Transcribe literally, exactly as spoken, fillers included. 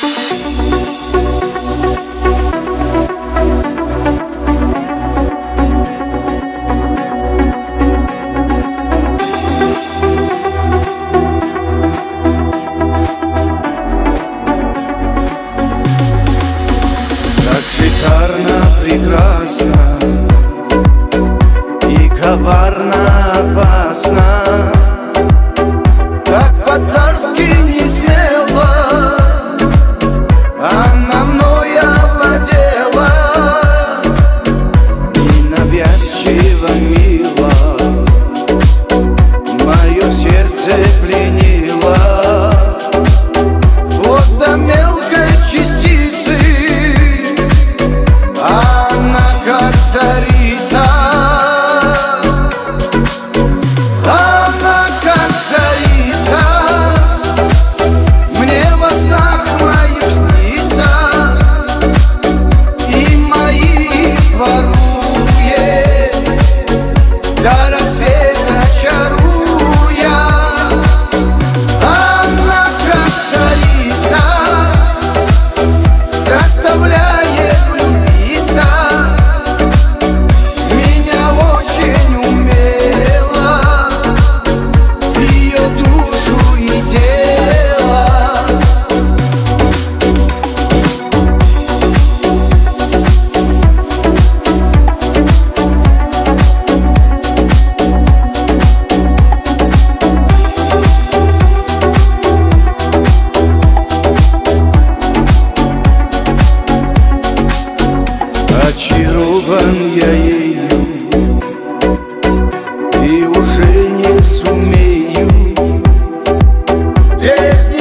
Прекрасно и коварно опасно, как по-царски не смело она мной овладела, ненавязчиво мило мое сердце пленило, вплоть до мелкой частицы. Она как царица, она как царица, мне во снах моих снится и моих ворует, до рассвета чаруя. Она как царица, заставляет очарован я ею и уже не сумею без